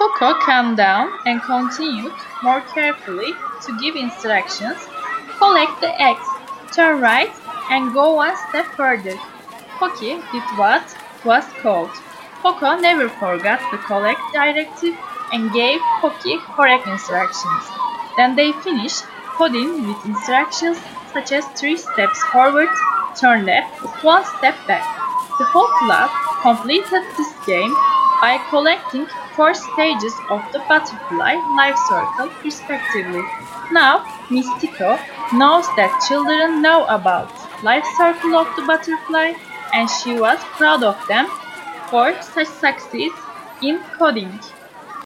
Coco calmed down and continued more carefully to give instructions. Collect the eggs, turn right, and go one step further. Pocky did what was called. Coco never forgot the collect directive and gave Pocky correct instructions. Then they finished coding with instructions such as 3 steps forward, turn left, 1 step back. The whole class completed this game by collecting 4 stages of the butterfly life cycle respectively. Now, Miss Tico knows that children know about life cycle of the butterfly and she was proud of them for such success in coding.